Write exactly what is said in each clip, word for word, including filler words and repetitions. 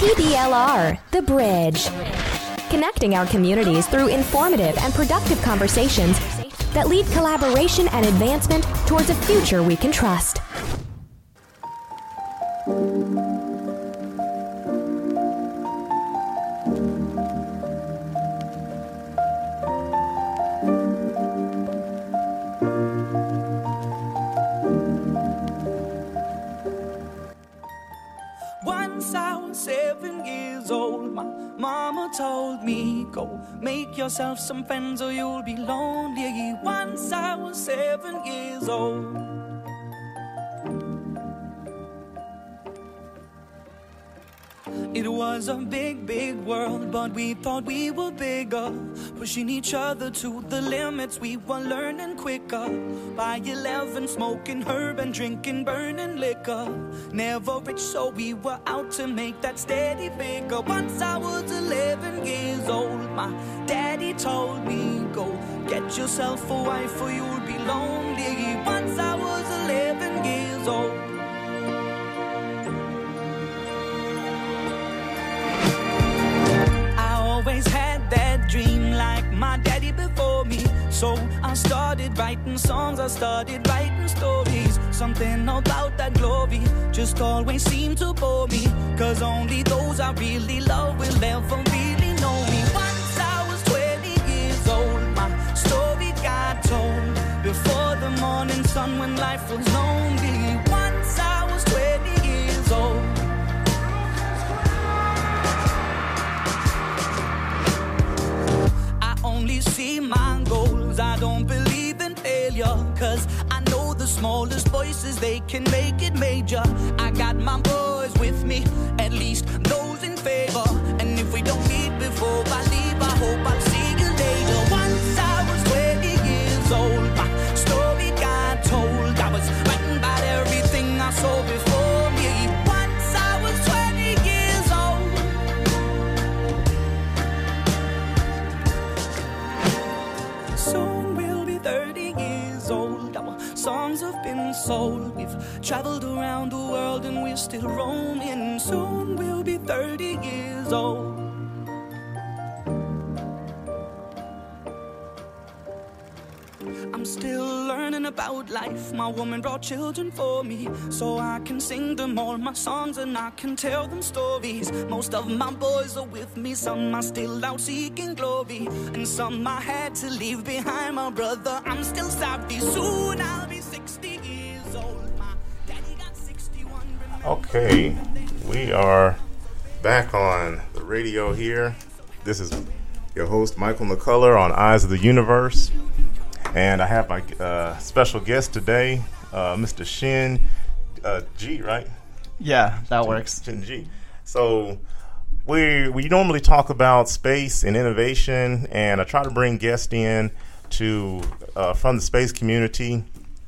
T D L R, The Bridge. Connecting our communities through informative and productive conversations that lead collaboration and advancement towards a future we can trust. Once I was seven years old, my mama told me, go make yourself some friends or you'll be lonely. Once I was seven years old. It was a big, big world, but we thought we were bigger, pushing each other to the limits. We were learning quicker. By eleven, smoking herb and drinking burning liquor. Never rich, so we were out to make that steady figure. Once I was eleven years old, my daddy told me, go get yourself a wife or you'll be lonely. Once I was eleven years old. Always had that dream like my daddy before me. So I started writing songs, I started writing stories. Something about that glory just always seemed to bore me. Cause only those I really love will ever really know me. Once I was twenty years old, my story got told. Before the morning sun when life was lonely. Once I was twenty years old. Only see my goals, I don't believe in failure. Cause I know the smallest voices, they can make it major. I got my boys with me, at least those in favor. And if we don't meet before I leave, I hope I'll see you later. Once I was twenty years old, my story got told. I was writing about everything I saw before me. Once I was twenty years old. Soon we'll be thirty years old. Our songs have been sold. We've traveled around the world and we're still roaming. Soon we'll be thirty years old. I'm still learning about life. My woman brought children for me, so I can sing them all my songs and I can tell them stories. Most of my boys are with me, some are still out seeking glory, and some I had to leave behind. My brother, I'm still sorry. Soon I'll be sixty years old. My daddy got sixty-one. Okay, we are back on the radio here. This is your host, Michael McCullough, on Eyes of the Universe. And I have my uh, special guest today, uh, Mister Shin uh, G, right? Yeah, that Shin, works. Shin G. So we we normally talk about space and innovation, and I try to bring guests in to uh, from the space community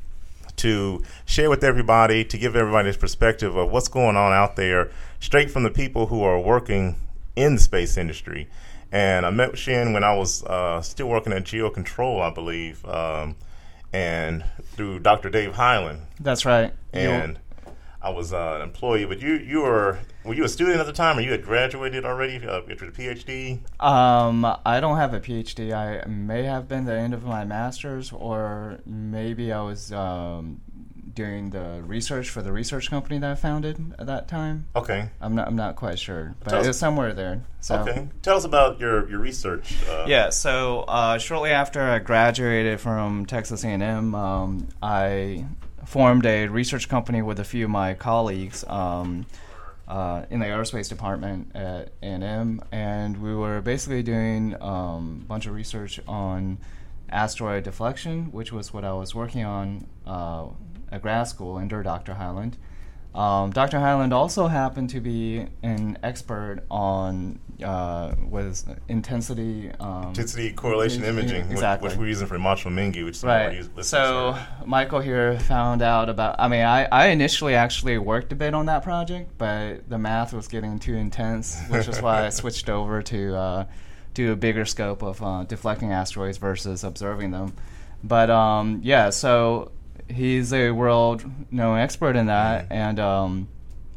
to share with everybody, to give everybody this perspective of what's going on out there, straight from the people who are working in the space industry. And I met with Shin when I was uh, still working at GeoControl, I believe, um, and through Doctor Dave Hyland. That's right. And I was uh, an employee. But you, you were were you a student at the time, or you had graduated already uh, with your PhD? Um, I don't have a PhD. I may have been the end of my master's, or maybe I was um, doing the research for the research company that I founded at that time. Okay. I'm not. I'm not quite sure, but Tell it us- was somewhere there. So. Okay. Tell us about your your research. Uh, Yeah, so uh, shortly after I graduated from Texas A and M, um, I formed a research company with a few of my colleagues um, uh, in the aerospace department at A and M, and we were basically doing um, a bunch of research on asteroid deflection, which was what I was working on uh, at grad school under Doctor Hyland. Um, Doctor Hyland also happened to be an expert on uh, with intensity um, Intensity correlation in- imaging, exactly. which, which we're using for Macho Mingi, which some Right. of our listeners So heard. Michael here found out about. I mean, I, I initially actually worked a bit on that project, but the math was getting too intense, which is why I switched over to uh, to a bigger scope of uh, deflecting asteroids versus observing them. But um, yeah, so he's a world-known expert in that, Mm-hmm. and um,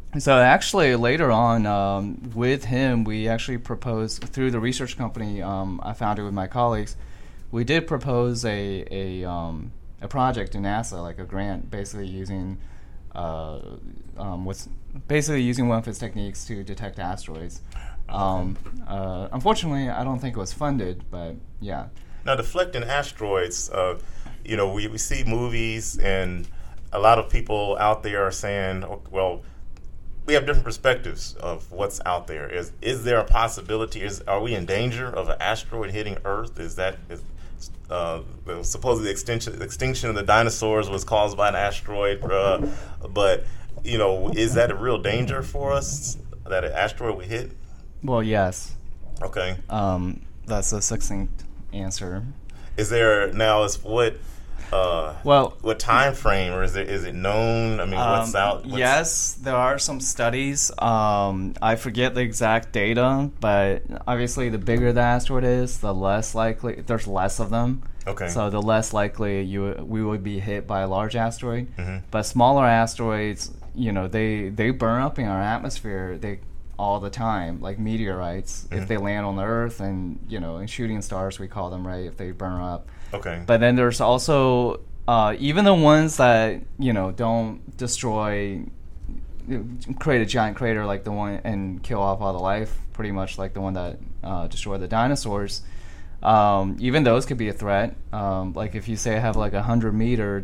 So actually, later on, um, with him, we actually proposed through the research company um, I founded with my colleagues. We did propose a a, um, a project in NASA, like a grant, basically using uh, um, what's basically using one of his techniques to detect asteroids. Um, uh, unfortunately, I don't think it was funded, but yeah. Now, deflecting asteroids, uh, you know, we, we see movies, and a lot of people out there are saying, oh, well, we have different perspectives of what's out there. Is is there a possibility? Is are we in danger of an asteroid hitting Earth? Is that is, uh, the, supposedly the extinction extinction of the dinosaurs was caused by an asteroid? Uh, but you know, is that a real danger for us that an asteroid would hit? Well, yes. Okay. Um, that's a succinct answer. Is there now? Is what? Uh, well, what time frame, or is it is it known? I mean, um, what's out? What's yes, there are some studies. Um, I forget the exact data, but obviously, the bigger the asteroid is, the less likely there's less of them. Okay. So the less likely you we would be hit by a large asteroid. Mm-hmm. But smaller asteroids, you know, they they burn up in our atmosphere. They all the time, like meteorites. Mm-hmm. If they land on the Earth, and you know, and shooting stars, we call them, right? If they burn up. Okay. But then there's also uh, even the ones that you know don't destroy, create a giant crater like the one and kill off all the life, pretty much like the one that uh, destroyed the dinosaurs. Um, even those could be a threat. Um, like if you say I have like a hundred meter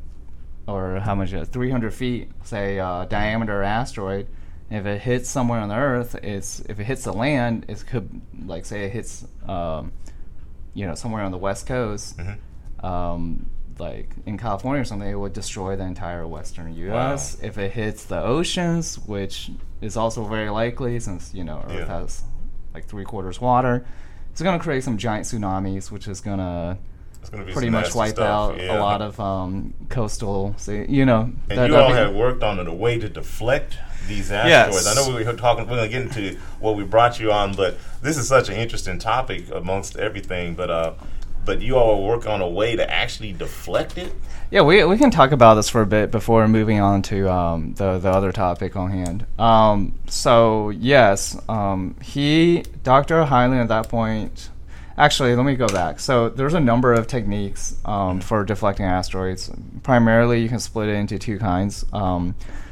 or how much, three hundred feet, say uh, diameter asteroid. If it hits somewhere on the Earth, it's if it hits the land, it could like say it hits. Um, you know, somewhere on the West Coast, mm-hmm. um, like in California or something, it would destroy the entire western U S Wow. If it hits the oceans, which is also very likely since, you know, Earth yeah. has like three quarters water, it's going to create some giant tsunamis, which is going to pretty much wipe stuff. out yeah. a lot of um, coastal, you know. And that, you all be, have worked on a way to deflect these asteroids. Yes. I know we were talking, we're going to get into what we brought you on, but this is such an interesting topic amongst everything. But uh, but you all work on a way to actually deflect it? Yeah, we we can talk about this for a bit before moving on to um, the the other topic on hand. Um, so yes, um, he, Doctor Hyland at that point. Actually, let me go back. So there's a number of techniques um, for deflecting asteroids. Primarily, you can split it into two kinds. Um,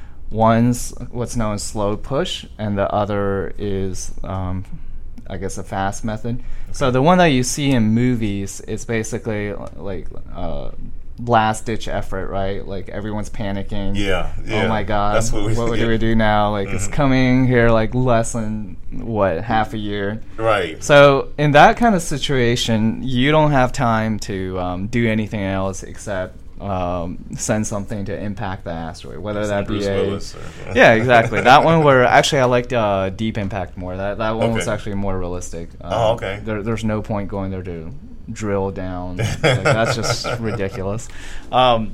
one's what's known as slow push, and the other is, um, I guess, a fast method. Okay. So the one that you see in movies is basically like uh, last-ditch effort, right? Like everyone's panicking. Yeah, yeah. Oh my God, That's what we what yeah. do we do now? Like mm-hmm. it's coming here like less than, what, half a year? Right. So in that kind of situation, you don't have time to um, do anything else except um, send something to impact the asteroid, whether that be Bruce a... Willis or, yeah. yeah, exactly. That one where, actually I liked uh, Deep Impact more. That that one okay. was actually more realistic. Um, oh, okay. There, there's no point going there to drill down. Like, that's just ridiculous. Um,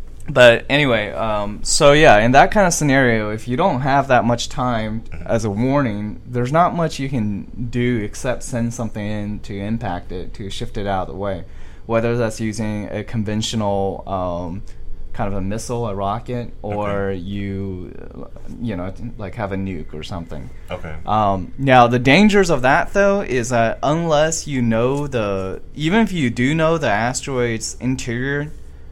but anyway, um, so yeah, in that kind of scenario, if you don't have that much time as a warning, there's not much you can do except send something in to impact it, to shift it out of the way. Whether that's using a conventional um, kind of a missile, a rocket, or okay. you, you know, like have a nuke or something. Okay. Um, now, the dangers of that, though, is that unless you know the, even if you do know the asteroid's interior,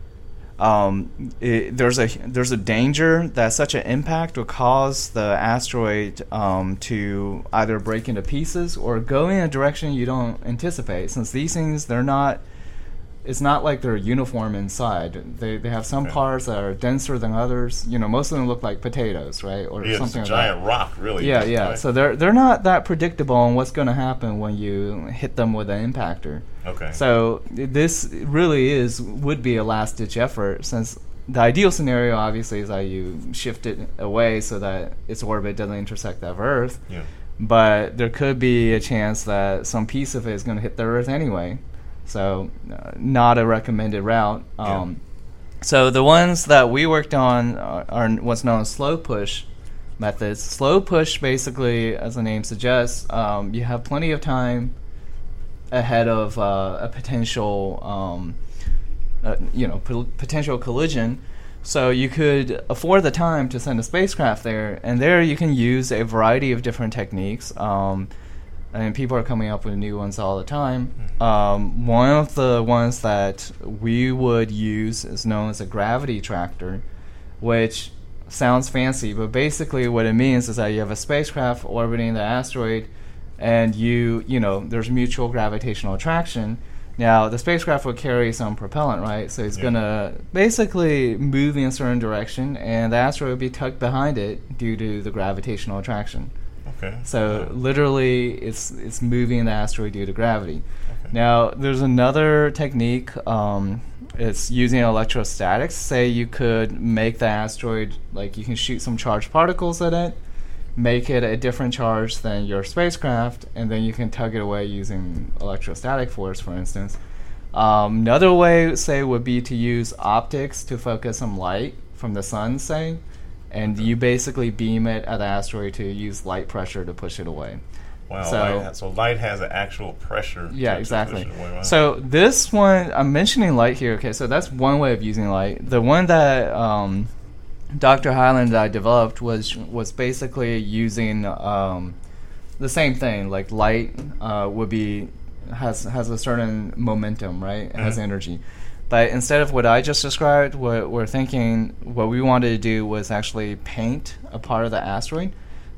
um, it, there's a there's a danger that such an impact will cause the asteroid um, to either break into pieces or go in a direction you don't anticipate. Since these things, they're not. It's not like they're uniform inside. They they have some okay. parts that are denser than others. You know, most of them look like potatoes, right, or yeah, something it's a like giant that. rock, really. Yeah, yeah. Right? So they're they're not that predictable on what's going to happen when you hit them with an impactor. Okay. So this really is would be a last ditch effort, since the ideal scenario obviously is that you shift it away so that its orbit doesn't intersect that of Earth. Yeah. But there could be a chance that some piece of it is going to hit the Earth anyway. So, uh, not a recommended route. Um, yeah. So the ones that we worked on are, are what's known as slow push methods. Slow push, basically, as the name suggests, um, you have plenty of time ahead of uh, a potential, um, uh, you know, p- potential collision. So you could afford the time to send a spacecraft there, and there you can use a variety of different techniques. Um, and people are coming up with new ones all the time. Um, one of the ones that we would use is known as a gravity tractor, which sounds fancy, but basically what it means is that you have a spacecraft orbiting the asteroid, and you, you know, there's mutual gravitational attraction. Now, the spacecraft will carry some propellant, right? So it's yeah. going to basically move in a certain direction, and the asteroid will be tucked behind it due to the gravitational attraction. Okay. So yeah. literally, it's it's moving the asteroid due to gravity. Okay. Now, there's another technique. Um, it's using electrostatics. Say you could make the asteroid, like you can shoot some charged particles at it, make it a different charge than your spacecraft, and then you can tug it away using electrostatic force, for instance. Um, another way, say, would be to use optics to focus some light from the sun, say, and you basically beam it at the asteroid to use light pressure to push it away. Wow, so light, so light has an actual pressure. Yeah, to, exactly. To push it away, right? So this one, I'm mentioning light here, okay, so that's one way of using light. The one that um, Doctor Highland that I developed was was basically using um, the same thing. Like light uh, would be has has a certain momentum, right? It mm-hmm. has energy. But instead of what I just described, what we're thinking, what we wanted to do was actually paint a part of the asteroid.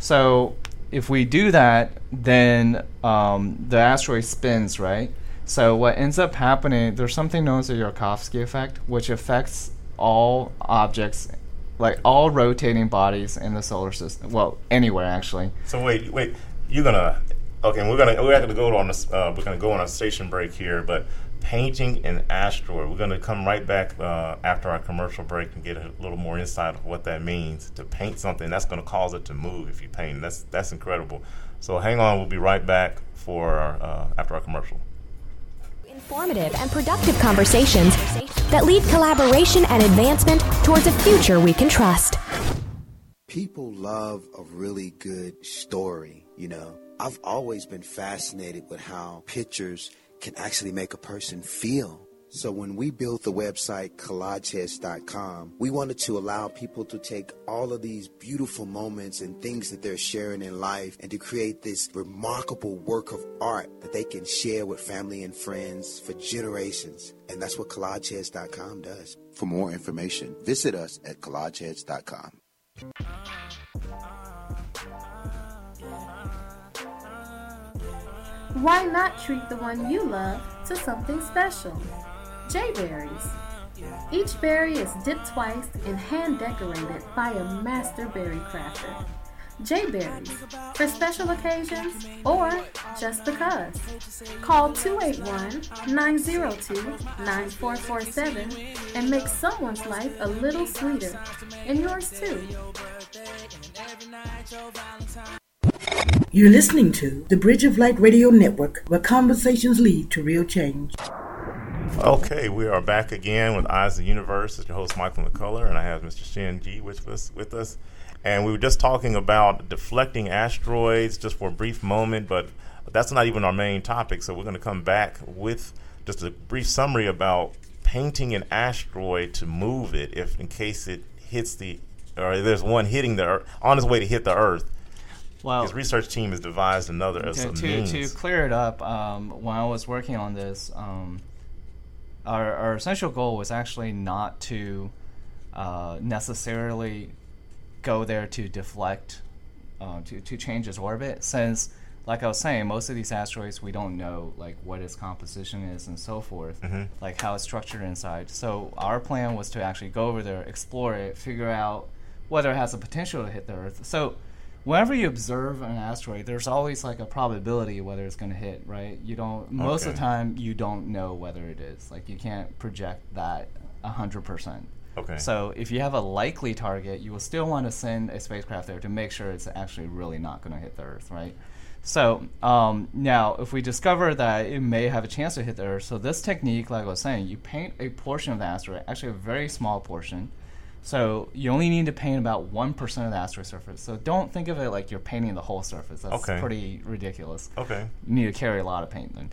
So if we do that, then um, the asteroid spins, right? So what ends up happening, there's something known as the Yarkovsky effect, which affects all objects, like all rotating bodies in the solar system. Well, anywhere actually. So wait, wait, you're gonna okay? We're gonna we're gonna go on this. Uh, we're gonna go on a station break here, but painting an asteroid. We're gonna come right back uh, after our commercial break and get a little more insight of what that means to paint something that's gonna cause it to move. If you paint, that's that's incredible. So hang on, we'll be right back for uh, after our commercial. Informative and productive conversations that lead collaboration and advancement towards a future we can trust. People love a really good story, you know. I've always been fascinated with how pictures can actually make a person feel. So when we built the website collage heads dot com, we wanted to allow people to take all of these beautiful moments and things that they're sharing in life and to create this remarkable work of art that they can share with family and friends for generations. And that's what collage heads dot com does. For more information, visit us at collage heads dot com. Why not treat the one you love to something special? J-Berries. Each berry is dipped twice and hand-decorated by a master berry crafter. J-Berries, for special occasions or just because. Call two eight one, nine zero two, nine four four seven and make someone's life a little sweeter, and yours too. You're listening to the Bridge of Light Radio Network, where conversations lead to real change. Okay, we are back again with Eyes of the Universe. It's your host, Michael McCullough, and I have Mister Shin G with us, with us. And we were just talking about deflecting asteroids just for a brief moment, but that's not even our main topic. So we're going to come back with just a brief summary about painting an asteroid to move it if in case it hits the, or there's one hitting the Earth, on its way to hit the Earth. Well, his research team has devised another to, as a to, means. to clear it up, um, while I was working on this, um, our, our essential goal was actually not to uh, necessarily go there to deflect, uh, to, to change its orbit, since, like I was saying, most of these asteroids, we don't know like what its composition is and so forth, mm-hmm. like how it's structured inside. So our plan was to actually go over there, explore it, figure out whether it has the potential to hit the Earth. So whenever you observe an asteroid, there's always like a probability whether it's going to hit, right? You don't. Most okay. of the time, you don't know whether it is. Like you can't project that one hundred percent. Okay. So if you have a likely target, you will still want to send a spacecraft there to make sure it's actually really not going to hit the Earth, right? So um, now, if we discover that it may have a chance to hit the Earth, so this technique, like I was saying, you paint a portion of the asteroid, actually a very small portion. So you only need to paint about one percent of the asteroid surface. So don't think of it like you're painting the whole surface. That's okay. pretty ridiculous. Okay. You need to carry a lot of paint then.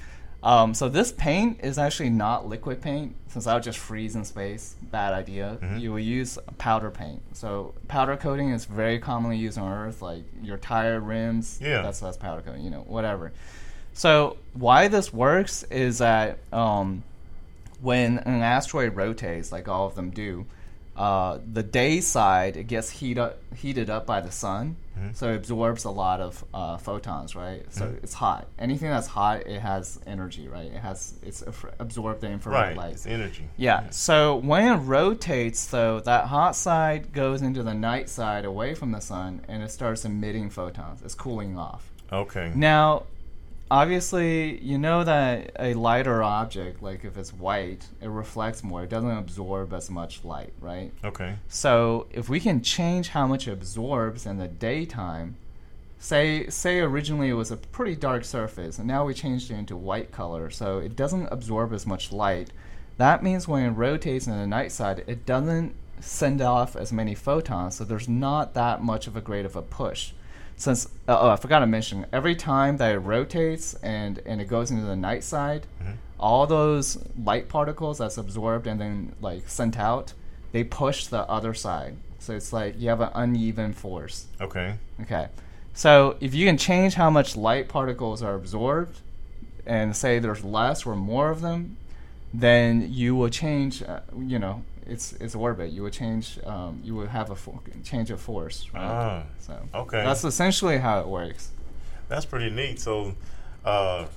Um, so this paint is actually not liquid paint, since that would just freeze in space. Bad idea. Mm-hmm. You will use powder paint. So powder coating is very commonly used on Earth, like your tire rims. Yeah. That's that's powder coating. You know, whatever. So why this works is that um, when an asteroid rotates, like all of them do, uh, the day side, it gets heat up, heated up by the sun, mm-hmm. so it absorbs a lot of uh, photons, right? So mm-hmm. it's hot. Anything that's hot, it has energy, right? It has it's absorbed the infrared right, light. It's energy. Yeah. yeah. So when it rotates, though, that hot side goes into the night side away from the sun, and it starts emitting photons. It's cooling off. Okay. Now, obviously, you know that a lighter object, like if it's white, it reflects more. It doesn't absorb as much light, right? Okay. So if we can change how much it absorbs in the daytime, say say originally it was a pretty dark surface, and now we changed it into white color, so it doesn't absorb as much light. That means when it rotates in the night side, it doesn't send off as many photons, so there's not that much of a great of a push. Since uh, oh, I forgot to mention, every time that it rotates and, and it goes into the night side, mm-hmm. all those light particles that's absorbed and then like sent out, they push the other side. So it's like you have an uneven force. Okay. Okay. So if you can change how much light particles are absorbed, and say there's less or more of them, then you will change. Uh, you know. It's it's orbit. You would change. Um, you would have a fo- change of force. Right? Ah, so okay. That's essentially how it works. That's pretty neat. So, uh,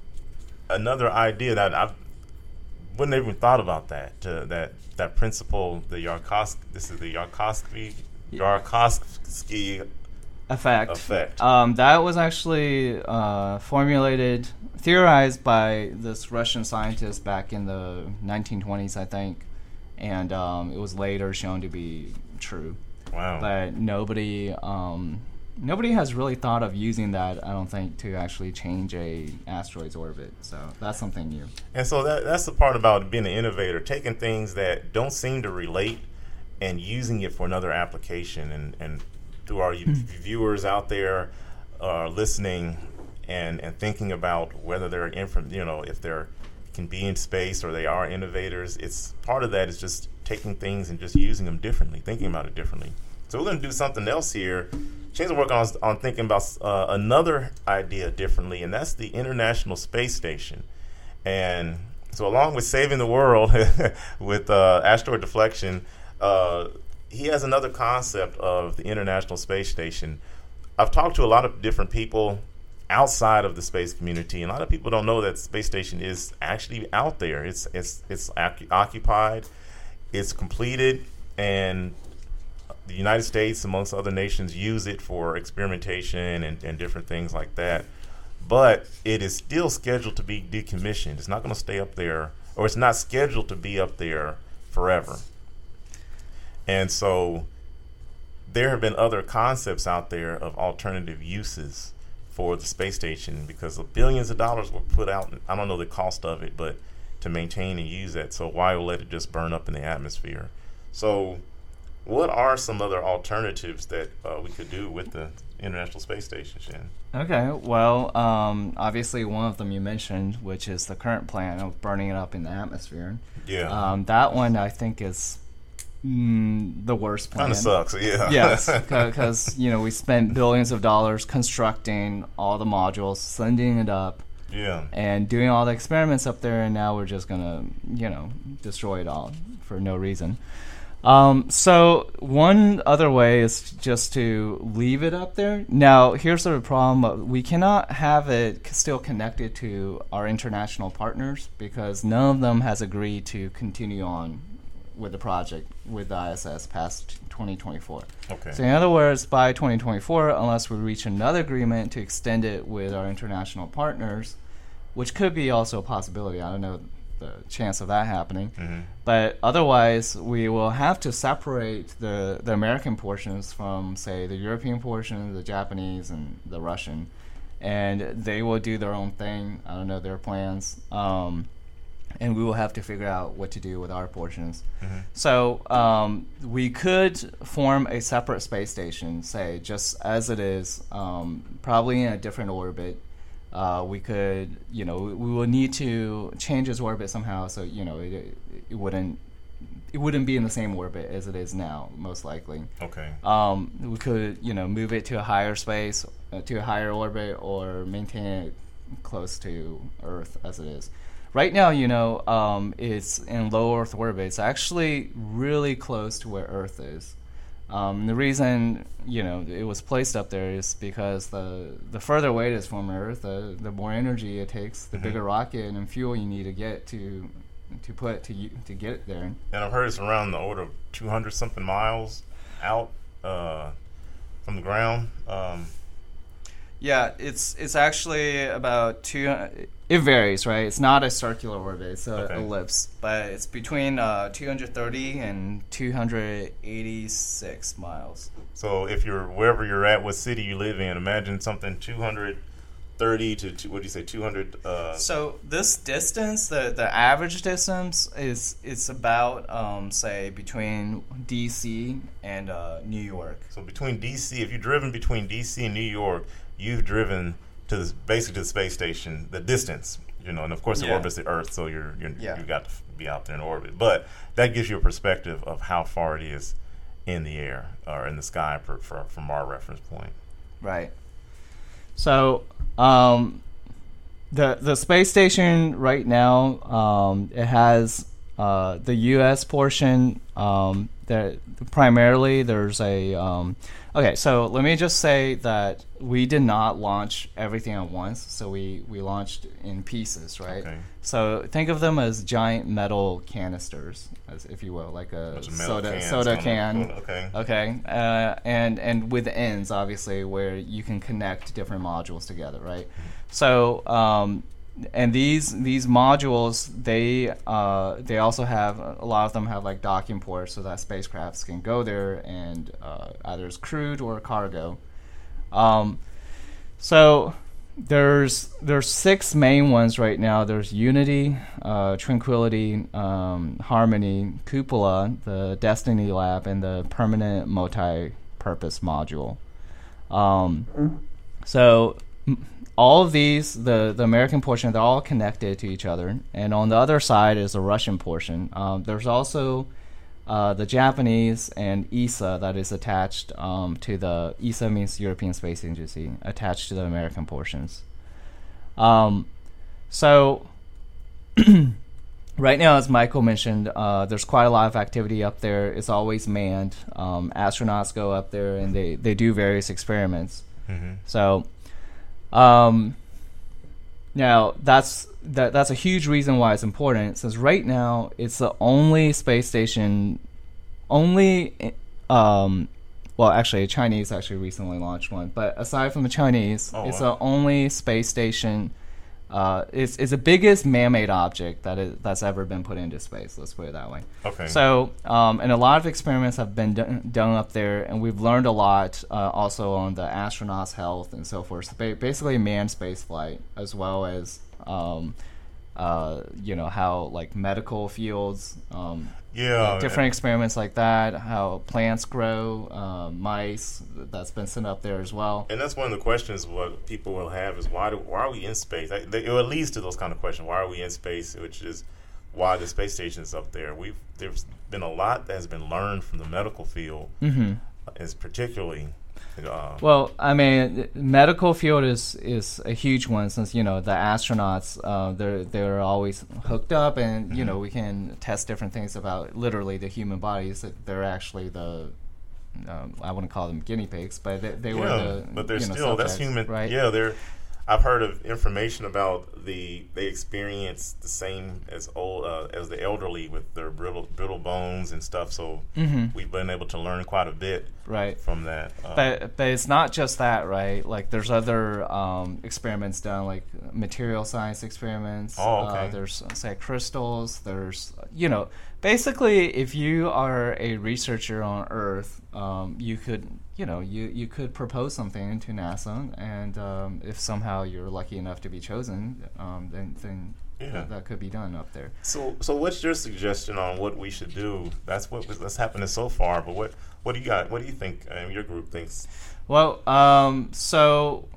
another idea that I wouldn't have even thought about that. Uh, that that principle, the Yarkovsky. This is the Yarkovsky Yarkovsky effect. Effect. Um, that was actually uh, formulated, theorized by this Russian scientist back in the nineteen twenties, I think. And um, it was later shown to be true. Wow! But nobody, um, nobody has really thought of using that. I don't think to actually change a asteroid's orbit. So that's something new. And so that that's the part about being an innovator, taking things that don't seem to relate and using it for another application. And and through our viewers out there uh, listening and and thinking about whether they're in, you know, if they're can be in space or they are innovators, it's part of that is just taking things and just using them differently, thinking about it differently. So we're going to do something else here. Shane's working on, on thinking about uh, another idea differently, and that's the International Space Station. And so along with saving the world with uh, asteroid deflection, uh, he has another concept of the International Space Station. I've talked to a lot of different people outside of the space community, and a lot of people don't know that the space station is actually out there. It's it's it's occupied, it's completed, and the United States, amongst other nations, use it for experimentation and, and different things like that. But it is still scheduled to be decommissioned. It's not going to stay up there, or it's not scheduled to be up there forever. And so there have been other concepts out there of alternative uses for the space station, because of billions of dollars were put out. I don't know the cost of it, but to maintain and use that. So why let it just burn up in the atmosphere? So what are some other alternatives that uh, we could do with the International Space Station, Shen? Okay, well, um, obviously one of them you mentioned, which is the current plan of burning it up in the atmosphere. Yeah. Um, that one I think is Mm, the worst plan. Kind of sucks, yeah. Yes, because you know we spent billions of dollars constructing all the modules, sending it up, yeah, and doing all the experiments up there, and now we're just gonna, you know, destroy it all for no reason. Um, so one other way is just to leave it up there. Now, here's the problem: we cannot have it still connected to our international partners because none of them has agreed to continue on with the project with the I S S past twenty twenty-four. Okay. So in other words, by twenty twenty-four, unless we reach another agreement to extend it with our international partners, which could be also a possibility. I don't know the chance of that happening. Mm-hmm. But otherwise, we will have to separate the, the American portions from, say, the European portion, the Japanese, and the Russian. And they will do their own thing. I don't know their plans. Um, and we will have to figure out what to do with our portions. Mm-hmm. So um, we could form a separate space station, say, just as it is, um, probably in a different orbit, uh, we could, you know, we, we will need to change its orbit somehow, so you know, it, it wouldn't it wouldn't be in the same orbit as it is now, most likely. Okay. Um, we could, you know, move it to a higher space, uh, to a higher orbit, or maintain it close to Earth as it is. Right now, you know, um, it's in low Earth orbit. It's actually really close to where Earth is. Um, the reason, you know, it was placed up there is because the the further away it is from Earth, the the more energy it takes, the mm-hmm. bigger rocket and fuel you need to get to to put to to get it there. And I've heard it's around the order of two hundred something miles out uh, from the ground. Um, yeah, it's it's actually about two. It varies, right? It's not a circular orbit; it's an okay. ellipse, but it's between uh, two hundred thirty and two hundred eighty-six miles. So, if you're wherever you're at, what city you live in, imagine something two hundred thirty to two, what do you say, two hundred? Uh, so this distance, the the average distance is it's about um, say between D C and uh, New York. So between D C, if you've driven between D C and New York, you've driven to the, basically to the space station, the distance, you know, and of course it yeah. orbits the Earth, so you're, you're yeah. you've got to be out there in orbit. But that gives you a perspective of how far it is in the air or in the sky for, for, from our reference point. Right. So um, the the space station right now, um, it has uh, the U S portion. Um, that primarily there's a um, okay. So let me just say that we did not launch everything at once. So we, we launched in pieces, right? Okay. So think of them as giant metal canisters, as if you will, like a soda soda can. Okay. Okay. Uh, and and with ends, obviously, where you can connect different modules together, right? Mm-hmm. So um, and these these modules, they uh, they also have a lot of them have like docking ports, so that spacecrafts can go there and uh, either as crewed or cargo. Um, so there's there's six main ones right now. There's Unity, uh, Tranquility, um, Harmony, Cupola, the Destiny Lab, and the Permanent Multi-Purpose Module. Um, so m- all of these, the, the American portion, they're all connected to each other. And on the other side is the Russian portion. Um, there's also Uh, the Japanese and E S A that is attached um, to the E S A means European Space Agency, attached to the American portions. Um, so right now, as Michael mentioned, uh, there's quite a lot of activity up there. It's always manned. Um, astronauts go up there and they, they do various experiments. Mm-hmm. So um, now that's That that's a huge reason why it's important. Since right now it's the only space station, only, um, well, actually, Chinese actually recently launched one. But aside from the Chinese, oh, it's wow. the only space station. Uh, it's it's the biggest man-made object that is that's ever been put into space. Let's put it that way. Okay. So, um, and a lot of experiments have been done, done up there, and we've learned a lot uh, also on the astronauts' health and so forth. So ba- basically, manned space flight, as well as Um, uh, you know, how like medical fields, um, yeah, different experiments like that, how plants grow, uh, mice, that's been sent up there as well. And that's one of the questions what people will have is why do, why are we in space? They, it leads to those kind of questions. Why are we in space? Which is why the space station is up there. We've there's been a lot that has been learned from the medical field, mm-hmm. is particularly. Uh, well, I mean, medical field is, is a huge one since, you know, the astronauts, uh, they're they're always hooked up and, mm-hmm. you know, we can test different things about literally the human bodies. They're actually the, um, I wouldn't call them guinea pigs, but they, they yeah, were the, but they're you know, still, subjects, that's human, right? Yeah, they're, I've heard of information about the they experience the same as old uh, as the elderly with their brittle brittle bones and stuff. So mm-hmm. we've been able to learn quite a bit right. from that. Uh, but but it's not just that, right? Like there's other um, experiments done, like material science experiments. Oh, okay. Uh, there's say crystals. There's you know basically if you are a researcher on Earth, um, you could. You know, you, you could propose something to NASA, and um, if somehow you're lucky enough to be chosen, um, then then yeah. th- that could be done up there. So, so what's your suggestion on what we should do? That's what that's happening so far. But what what do you got? What do you think? Um, your group thinks? Well, um, so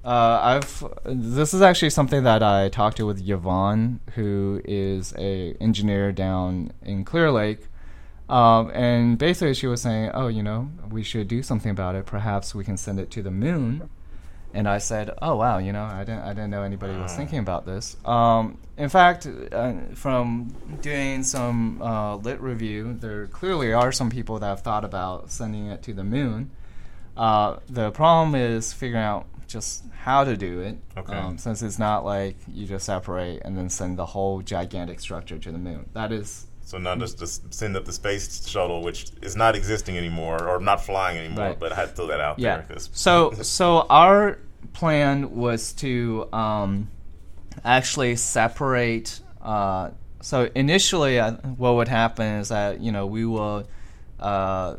Uh, I've. This is actually something that I talked to with Yvonne, who is a engineer down in Clear Lake, um, and basically she was saying, "Oh, you know, we should do something about it. Perhaps we can send it to the moon." And I said, "Oh wow, you know, I didn't, I didn't know anybody was thinking about this." Um, in fact, uh, from doing some uh, lit review, there clearly are some people that have thought about sending it to the moon. Uh, the problem is figuring out just how to do it, okay. um, since it's not like you just separate and then send the whole gigantic structure to the moon. That is. So not just to send up the space shuttle, which is not existing anymore or not flying anymore, right. but I had to throw that out yeah. there. So, so our plan was to um, actually separate. Uh, so initially, uh, what would happen is that you know we will, uh,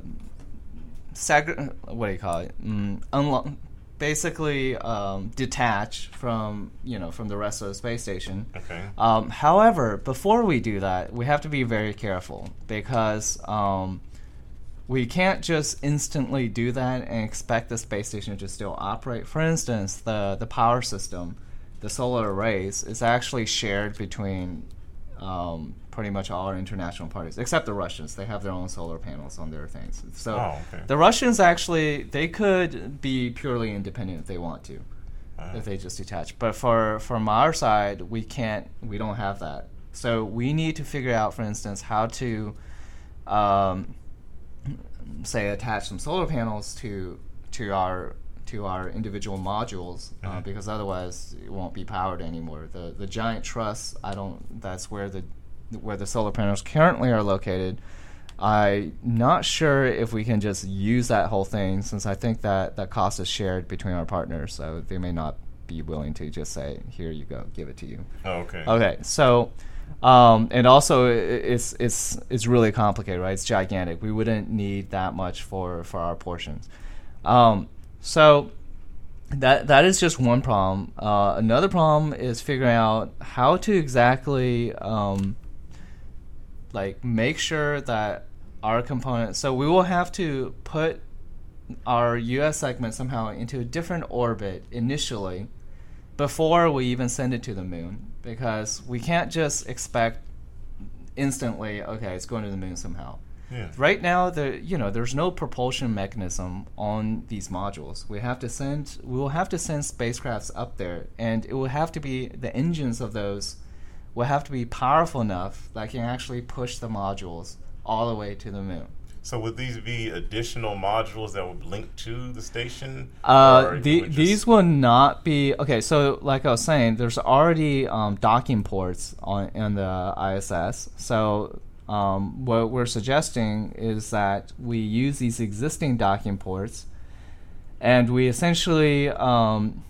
seg- what do you call it? Mm, unlo- basically um, detach from you know from the rest of the space station. Okay. Um, however, before we do that, we have to be very careful because um, we can't just instantly do that and expect the space station to still operate. For instance, the the power system, the solar arrays, is actually shared between um, pretty much all our international parties, except the Russians. They have their own solar panels on their things. So oh, okay. the Russians actually, they could be purely independent if they want to, uh. if they just detach. But for from our side, we can't, we don't have that. So we need to figure out, for instance, how to, um, say, attach some solar panels to to our to our individual modules, uh, mm-hmm. because otherwise it won't be powered anymore. The the giant truss, I don't. That's where the where the solar panels currently are located. I'm not sure if we can just use that whole thing, since I think that that cost is shared between our partners, so they may not be willing to just say, "Here you go, give it to you." Oh, okay. Okay, so. Um, and also, it's it's it's really complicated, right? It's gigantic. We wouldn't need that much for, for our portions. Um, so that that is just one problem. Uh, another problem is figuring out how to exactly um, like make sure that our component. So we will have to put our U S segment somehow into a different orbit initially before we even send it to the moon. Because we can't just expect instantly, okay, it's going to the moon somehow. Yeah. Right now, the you know, there's no propulsion mechanism on these modules. We have to send, we will have to send spacecrafts up there, and it will have to be the engines of those will have to be powerful enough that can actually push the modules all the way to the moon. So would these be additional modules that would link to the station? Uh, the, these will not be... Okay, so like I was saying, there's already um, docking ports on in the I S S. So um, what we're suggesting is that we use these existing docking ports, and we essentially um,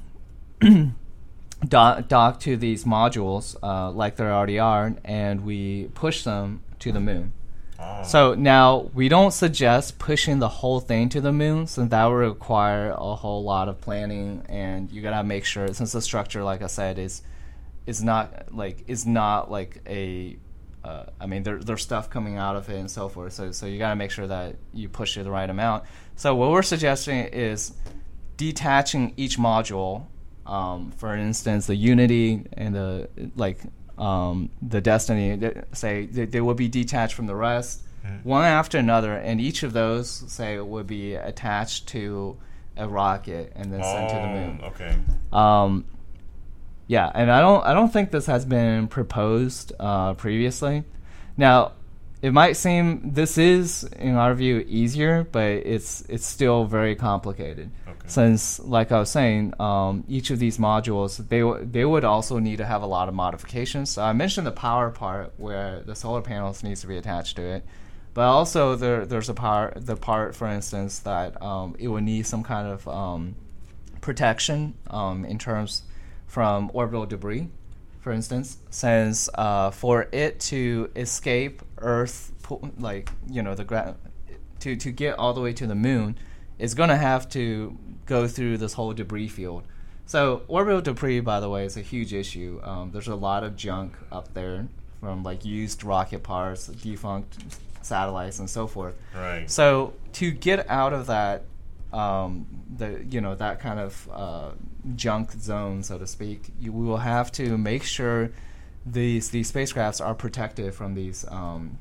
dock, dock to these modules uh, like there already are, and we push them to the moon. So now we don't suggest pushing the whole thing to the moon, since that would require a whole lot of planning, and you gotta make sure, since the structure, like I said, is is not like is not like a. Uh, I mean, there, there's stuff coming out of it and so forth. So so you gotta make sure that you push it the right amount. So what we're suggesting is detaching each module. Um, for instance, the Unity and the like. Um, the Destiny, they, say they, they will be detached from the rest, mm-hmm. one after another, and each of those, say, would be attached to a rocket and then oh, sent to the moon. Okay. Um, yeah, and I don't, I don't think this has been proposed uh, previously. Now, it might seem this is, in our view, easier, but it's it's still very complicated. Okay. Since, like I was saying, um, each of these modules, they w- they would also need to have a lot of modifications. So I mentioned the power part, where the solar panels needs to be attached to it, but also there there's a power the part, for instance, that um, it would need some kind of um, protection um, in terms from orbital debris. For instance, since uh, for it to escape Earth, like you know the gra- to to get all the way to the moon, it's going to have to go through this whole debris field. So orbital debris, by the way, is a huge issue. Um, there's a lot of junk up there from like used rocket parts, defunct satellites, and so forth. Right. So to get out of that um, the you know that kind of uh, junk zone, so to speak, you, we will have to make sure these these spacecrafts are protected from these. Um,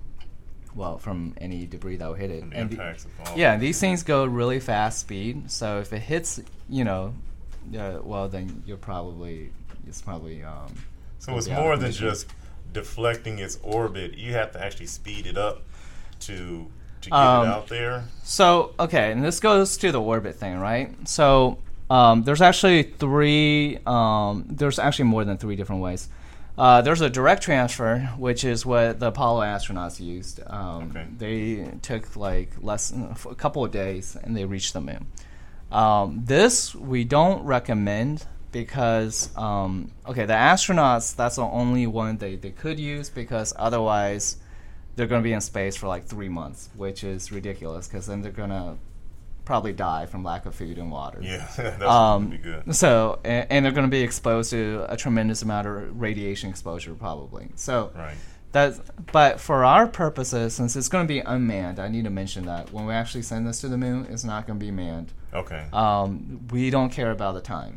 well, from any debris that will hit it. From the and impacts the, of all. yeah, these things go really fast speed. So if it hits, you know, uh, well, then you're probably, it's probably... Um, so it's yeah, more than just deflecting its orbit. You have to actually speed it up to to get um, it out there. So, okay, and this goes to the orbit thing, right? So um, there's actually three, um, there's actually more than three different ways. Uh, there's a direct transfer, which is what the Apollo astronauts used. Um, okay. They took like less than a couple of days, and they reached the moon. Um, this we don't recommend because, um, okay, the astronauts, that's the only one they, they could use because otherwise they're going to be in space for like three months, which is ridiculous because then they're going to probably die from lack of food and water. Yeah, that's um, be good. So, and, and they're going to be exposed to a tremendous amount of radiation exposure, probably. So, right. That's, but for our purposes, since it's going to be unmanned, I need to mention that when we actually send this to the moon, it's not going to be manned. Okay. Um, we don't care about the time.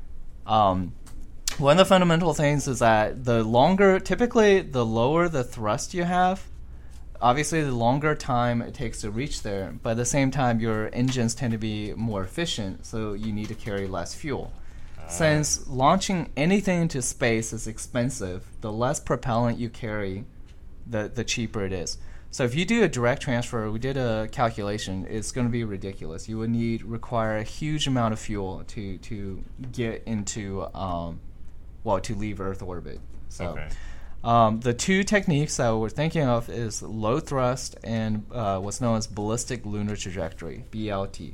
Um, one of the fundamental things is that the longer, typically, the lower the thrust you have, obviously, the longer time it takes to reach there, but at the same time, your engines tend to be more efficient, so you need to carry less fuel. Uh. Since launching anything into space is expensive, the less propellant you carry, the, the cheaper it is. So if you do a direct transfer, we did a calculation, it's going to be ridiculous. You would need require a huge amount of fuel to, to get into, um, well, to leave Earth orbit. So. Okay. Um, the two techniques that we're thinking of is low thrust and uh, what's known as ballistic lunar trajectory, B L T.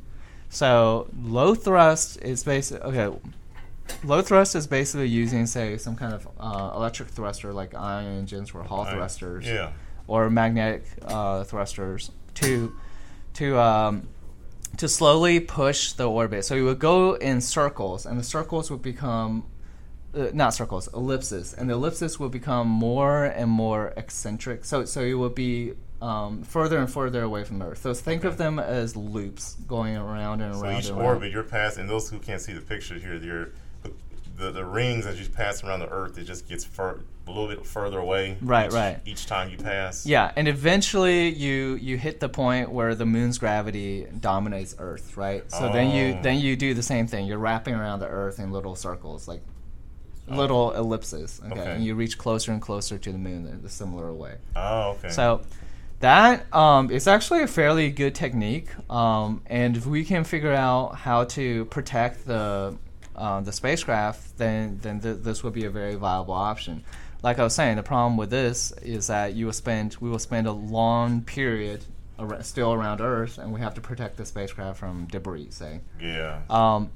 So low thrust is basically okay. Low thrust is basically using, say, some kind of uh, electric thruster like ion engines or Hall thrusters, yeah. or magnetic uh, thrusters to to um, to slowly push the orbit. So you would go in circles, and the circles would become Uh, not circles, ellipses, and the ellipses will become more and more eccentric. So, so it will be um, further and further away from Earth. So think okay. of them as loops going around and so around. each and orbit around. you're passing. Those who can't see the picture here, you're, the the rings as you pass around the Earth, it just gets fur, a little bit further away. Right, each, right. Each time you pass. Yeah, and eventually you you hit the point where the moon's gravity dominates Earth, right? So oh. then you then you do the same thing. You're wrapping around the Earth in little circles, like. Little oh. ellipses, okay? okay, and you reach closer and closer to the moon in a similar way. Oh, okay. So that um, is actually a fairly good technique, um, and if we can figure out how to protect the uh, the spacecraft, then then th- this would be a very viable option. Like I was saying, the problem with this is that you will spend we will spend a long period ar- still around Earth, and we have to protect the spacecraft from debris, say. Yeah. Um,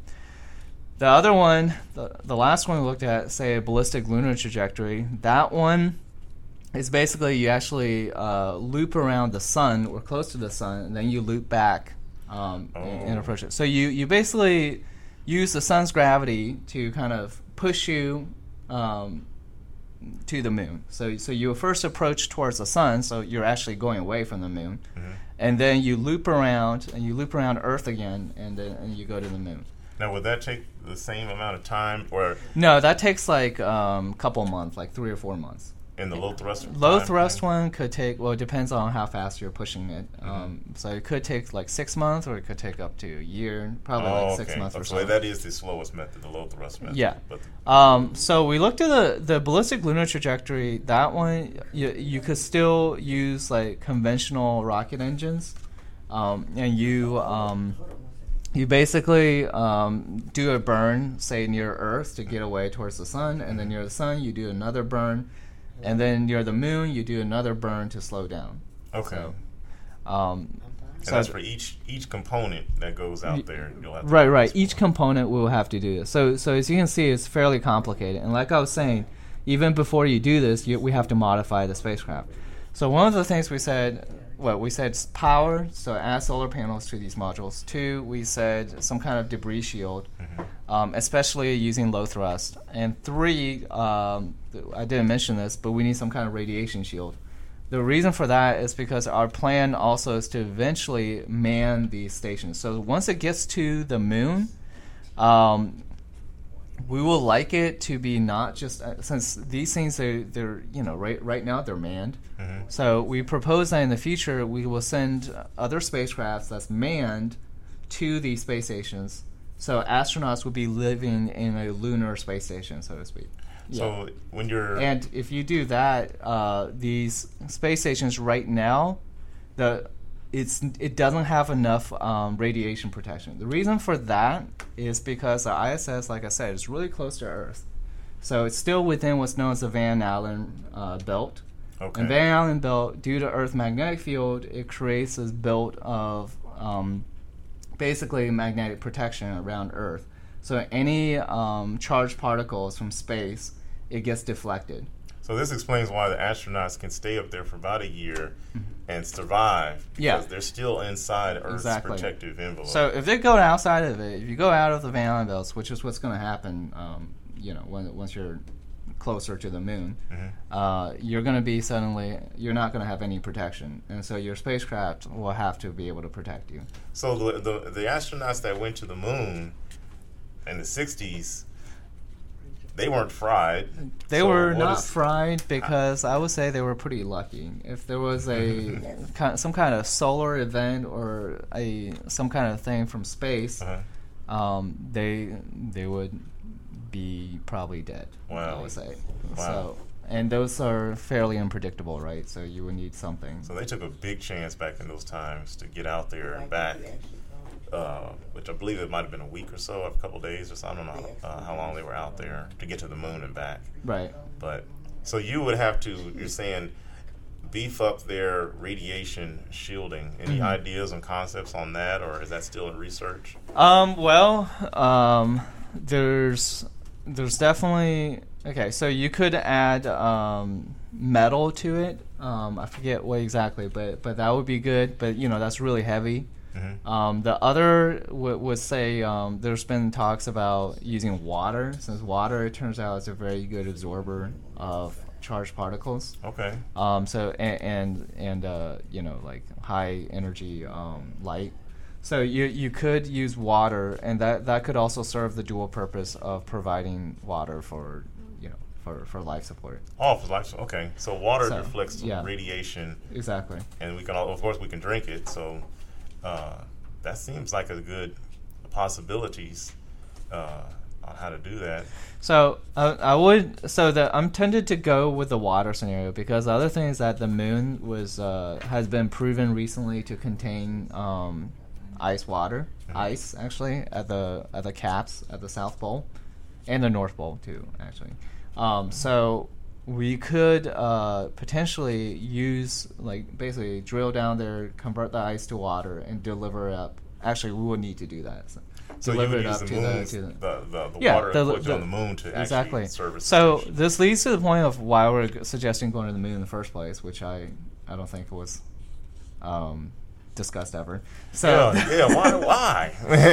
The other one, the, the last one we looked at, say a ballistic lunar trajectory, that one is basically you actually uh, loop around the sun or close to the sun, and then you loop back um, oh. and, and approach it. So you, you basically use the sun's gravity to kind of push you um, to the moon. So, so you first approach towards the sun, so you're actually going away from the moon, mm-hmm. and then you loop around, and you loop around Earth again, and then and you go to the moon. Now, would that take the same amount of time, or no? That takes like a um, couple months, like three or four months. In the low thrust. Low thrust one could take. Well, it depends on how fast you're pushing it. Mm-hmm. Um, so it could take like six months, or it could take up to a year. Probably oh, like six okay. months oh, or so. so. That is the slowest method, the low thrust method. Yeah. But um, so we looked at the the ballistic lunar trajectory. That one, you you could still use like conventional rocket engines, um, and you. Um, You basically um, do a burn, say, near Earth to get away towards the sun, and then near the sun you do another burn, and then near the moon you do another burn to slow down. Okay. So, um, and so that's for each each component that goes out there. You'll have to right, right. Each component will have to do this. So, so as you can see, it's fairly complicated. And like I was saying, even before you do this, you, we have to modify the spacecraft. So one of the things we said... Well, we said power, so add solar panels to these modules. Two, we said some kind of debris shield, mm-hmm. um, especially using low thrust. And three, um, I didn't mention this, but we need some kind of radiation shield. the reason for that is because our plan also is to eventually man these stations. So once it gets to the moon, um, we will like it to be not just uh, since these things they they're you know right right now they're manned. Mm-hmm. So we propose that in the future we will send other spacecrafts that's manned to these space stations. So astronauts will be living in a lunar space station, so to speak. So yeah. when you're and if you do that, uh, these space stations right now, the it's it doesn't have enough um, radiation protection. The reason for that is because the I S S, like I said, is really close to Earth, so it's still within what's known as the Van Allen uh, belt. Okay. And Van Allen belt, due to Earth's magnetic field, it creates this belt of um, basically magnetic protection around Earth. So any um, charged particles from space, it gets deflected. So this explains why the astronauts can stay up there for about a year and survive, because yeah. they're still inside Earth's exactly. protective envelope. So if they go outside of it, if you go out of the Van Allen belts, which is what's going to happen, um, you know, when, once you're closer to the moon, mm-hmm. uh, you're going to be suddenly, you're not going to have any protection. And so your spacecraft will have to be able to protect you. So the, the, the astronauts that went to the moon in the sixties, they weren't fried. They so were not is, fried because I would say they were pretty lucky. If there was a some kind of solar event or a some kind of thing from space, uh-huh. um, they they would be probably dead. Wow. I would say. Wow. So, and those are fairly unpredictable, right? So you would need something. So they took a big chance back in those times to get out there and back. Uh, which I believe it might have been a week or so, a couple of days or so. I don't know uh, how long they were out there to get to the moon and back. Right. But so you would have to, you're saying, beef up their radiation shielding. Any mm-hmm. ideas and concepts on that, or is that still in research? Um. Well, um, there's there's definitely okay. So you could add um, metal to it. Um, I forget what exactly, but but that would be good. But you know that's really heavy. Mm-hmm. Um, the other w- would say um, there's been talks about using water, since water, it turns out, is a very good absorber of charged particles. Okay. Um, so and and, and uh, you know like high energy um, light. So you you could use water, and that, that could also serve the dual purpose of providing water for you know for, for life support. Oh, for life. Okay. So water so, deflects yeah. radiation. Exactly. And we can, of course, we can drink it. So. Uh, that seems like a good possibilities uh, on how to do that. So uh, I would. So the I'm tempted to go with the water scenario because the other thing is that the moon was uh, has been proven recently to contain um, ice water, mm-hmm. ice actually at the at the caps at the South Pole, and the North Pole too actually. Um, so. We could uh, potentially use, like, basically drill down there, convert the ice to water, and deliver it up. Actually, we would need to do that. So, so deliver you would it use up the, to, moons, the, to the, the, the, the yeah, water the, collected the, on the moon to exactly. actually service So the station. this leads to the point of why we're g- suggesting going to the moon in the first place, which I, I don't think was um, discussed ever. So yeah, yeah why?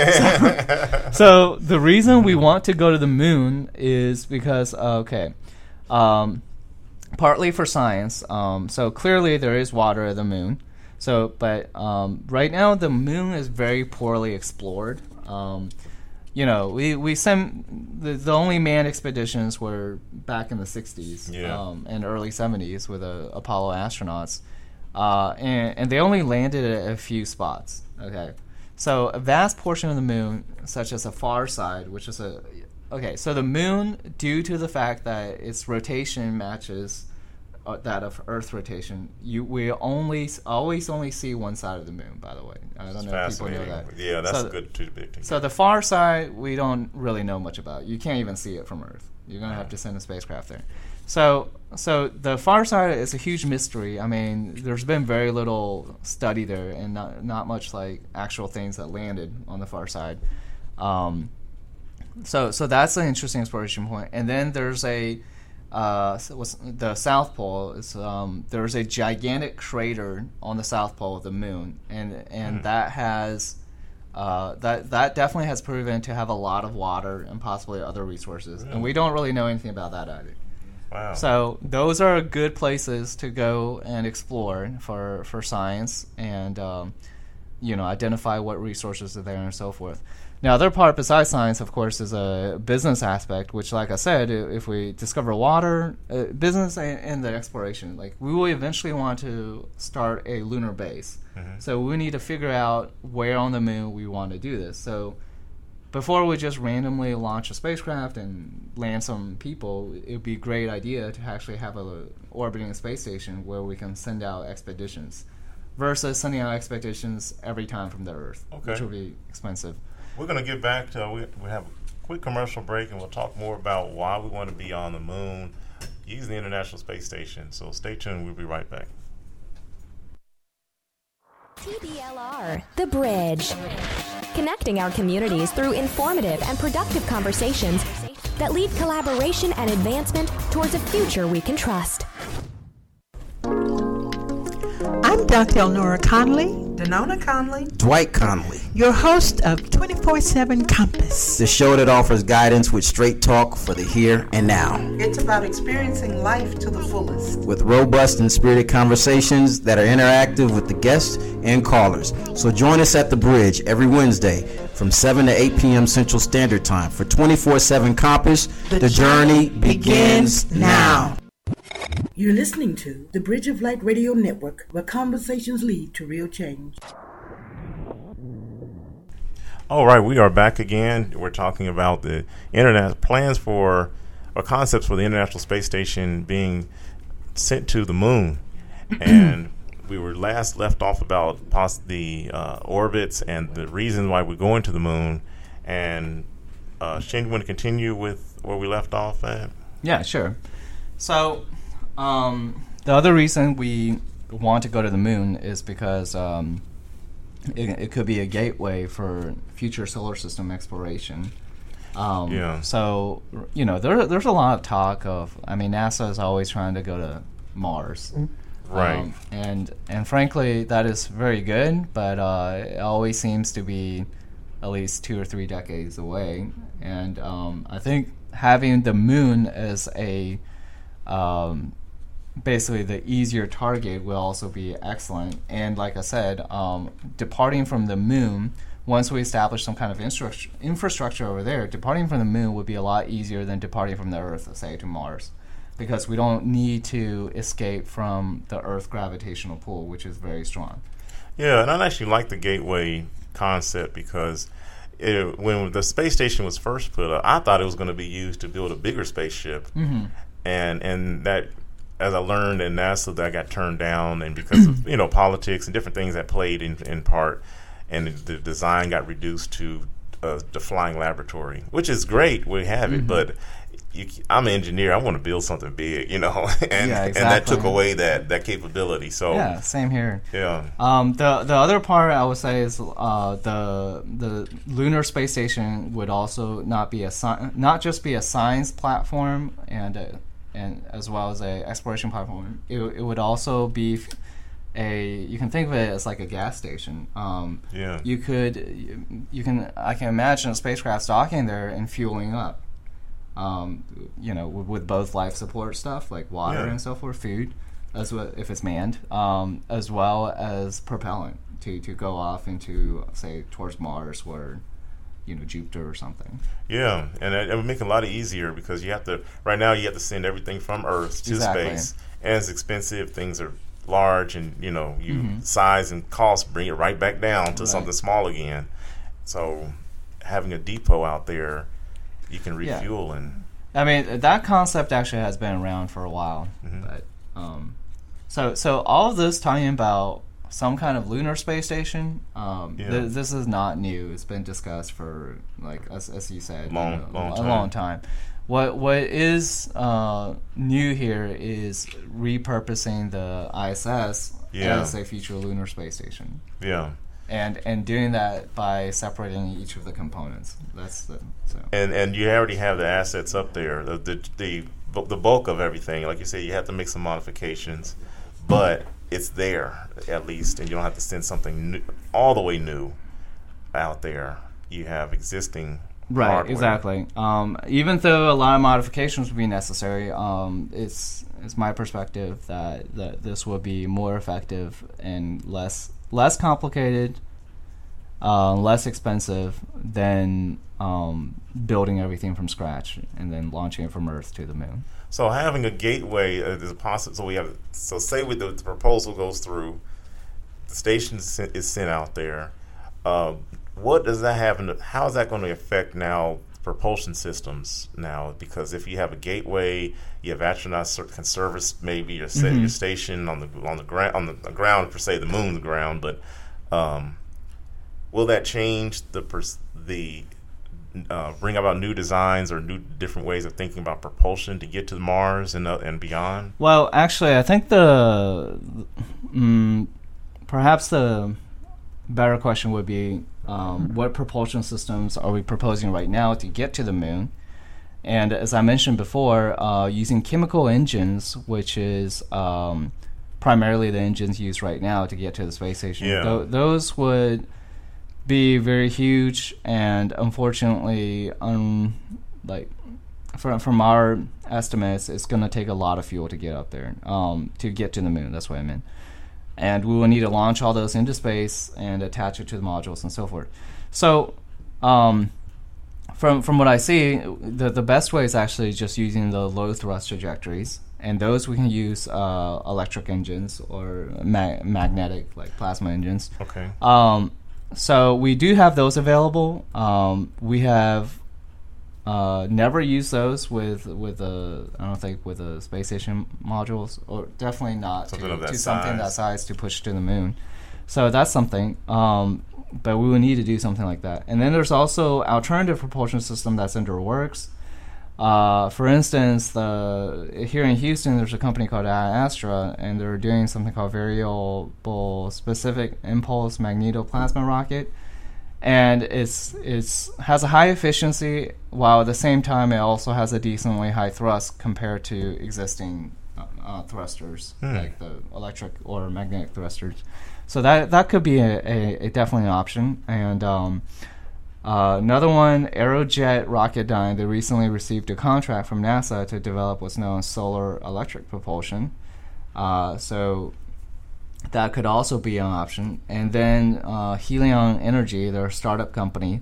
Why? so, so the reason we want to go to the moon is because, uh, okay, um, partly for science. Um, so clearly there is water at the moon. So, but um, right now the moon is very poorly explored. Um, you know, we we sent the, the only manned expeditions were back in the sixties yeah. um, and early seventies with the Apollo astronauts, uh, and and they only landed at a few spots. Okay, so a vast portion of the moon, such as the far side, which is a Okay, so the moon, due to the fact that its rotation matches uh, that of Earth's rotation, you we only always only see one side of the moon. By the way, I don't it's know if people know that. Yeah, that's so, good to be. So the far side, we don't really know much about. You can't even see it from Earth. You're gonna have to send a spacecraft there. So, so the far side is a huge mystery. I mean, there's been very little study there, and not not much like actual things that landed on the far side. Um, So, so that's an interesting exploration point. And then there's a, uh, what's, the South Pole is um, there's a gigantic crater on the South Pole of the moon, and and mm. that has, uh, that that definitely has proven to have a lot of water and possibly other resources. Really? And we don't really know anything about that either. Wow. So those are good places to go and explore for, for science and, um, you know, identify what resources are there and so forth. Now, the other part besides science, of course, is a business aspect, which, like I said, if we discover water, uh, business and, and the exploration, like we will eventually want to start a lunar base. Mm-hmm. So we need to figure out where on the moon we want to do this. So before we just randomly launch a spacecraft and land some people, it would be a great idea to actually have a orbiting space station where we can send out expeditions versus sending out expeditions every time from the Earth, okay. which would be expensive. We're going to get back to, we, we have a quick commercial break, and we'll talk more about why we want to be on the moon using the International Space Station. So stay tuned. We'll be right back. T B L R, The Bridge. Connecting our communities through informative and productive conversations that lead collaboration and advancement towards a future we can trust. I'm Doctor Elnora Conley, Denona Conley, Dwight Conley, your host of twenty-four seven Compass, the show that offers guidance with straight talk for the here and now. It's about experiencing life to the fullest, with robust and spirited conversations that are interactive with the guests and callers. So join us at The Bridge every Wednesday from seven to eight p.m. Central Standard Time for twenty-four seven Compass. The, the journey, journey begins, begins now. You're listening to the Bridge of Light Radio Network, where conversations lead to real change. All right, we are back again. We're talking about the internet plans for, or concepts for the International Space Station being sent to the moon. And we were last left off about poss- the uh, orbits and the reason why we're going to the moon. And uh, Shane, you want to continue with where we left off at? Yeah, sure. So um, the other reason we want to go to the moon is because um, it, it could be a gateway for future solar system exploration. Um, yeah. So, you know, there, there's a lot of talk of, I mean, NASA is always trying to go to Mars. Right. Um, and, and frankly, that is very good, but uh, it always seems to be at least two or three decades away. And um, I think having the moon as a um, basically the easier target will also be excellent. And like I said, um, departing from the moon, once we establish some kind of infrastructure, infrastructure over there, departing from the moon would be a lot easier than departing from the Earth, let's say, to Mars. Because we don't need to escape from the Earth gravitational pull, which is very strong. Yeah, and I actually like the gateway concept because it, when the space station was first put up, I thought it was going to be used to build a bigger spaceship. Mm-hmm. And and that, as I learned in NASA, that got turned down, and because of you know politics and different things that played in, in part, and the design got reduced to uh, the flying laboratory, which is great. We have it, mm-hmm. but you, I'm an engineer. I want to build something big, you know, and yeah, exactly. and that took away that, that capability. So yeah, same here. Yeah. Um, the the other part I would say is uh, the the lunar space station would also not be a sci- not just be a science platform and a, and as well as a exploration platform. It it would also be a, you can think of it as like a gas station. Um, yeah. You could you, you can I can imagine a spacecraft docking there and fueling up. Um, you know, with, with both life support stuff like water yeah. and so forth, food, as well if it's manned, um, as well as propellant to, to go off into, say, towards Mars or, you know, Jupiter or something. Yeah, and it, it would make it a lot easier because you have to, right now you have to send everything from Earth to exactly. space, and it's expensive, things are large, and, you know, you mm-hmm. size and cost bring it right back down to right. something small again. So having a depot out there, you can refuel yeah. and. I mean, that concept actually has been around for a while, mm-hmm. but um, so so all of this talking about some kind of lunar space station. Um, yeah. th- this is not new. It's been discussed for like as, as you said, long, you know, long a time. long time. What what is uh, new here is repurposing the I S S yeah. as a future lunar space station. Yeah. And and doing that by separating each of the components. That's the so. And and you already have the assets up there. The the the, the bulk of everything, like you said, you have to make some modifications, but it's there at least, and you don't have to send something new, all the way new out there. You have existing Right, hardware. exactly. Um, even though a lot of modifications would be necessary, um, it's it's my perspective that, that this will be more effective and less less complicated, uh, less expensive than um, building everything from scratch and then launching it from Earth to the moon. So having a gateway uh, is possible. So we have. So say with the, the proposal goes through, the station is sent, is sent out there. Uh, what does that have? In the, how is that going to affect now propulsion systems now? Because if you have a gateway, you have astronauts can service maybe your, mm-hmm. your station on the on the ground on the, the ground per se, the moon, the ground. But um, will that change the pers- the uh, bring about new designs or new different ways of thinking about propulsion to get to Mars and uh, and beyond? Well, actually, I think the um, perhaps the better question would be um, what propulsion systems are we proposing right now to get to the moon? And as I mentioned before, uh, using chemical engines, which is um, primarily the engines used right now to get to the space station, yeah. th- those would be very huge, and unfortunately, um, like from from our estimates, it's going to take a lot of fuel to get up there, um, to get to the moon. That's what I meant. And we will need to launch all those into space and attach it to the modules and so forth. So, um, from from what I see, the the best way is actually just using the low thrust trajectories, and those we can use uh, electric engines or ma- magnetic, like plasma engines. Okay. Um, so we do have those available. Um, we have uh, never used those with with a I don't think with the space station modules, or definitely not something to, of that to size. something that size to push to the moon. So that's something. Um, but we would need to do something like that. And then there's also alternative propulsion system that's in the works. Uh, for instance, the here in Houston, there's a company called Astra, and they're doing something called variable specific impulse magnetoplasma rocket, and it's it's has a high efficiency while at the same time it also has a decently high thrust compared to existing uh, uh, thrusters hmm. like the electric or magnetic thrusters. So that that could be a, a, a definitely an option. And um, Uh, another one, Aerojet Rocketdyne, they recently received a contract from NASA to develop what's known as solar electric propulsion. Uh, so that could also be an option. And then uh, Helion Energy, they're a startup company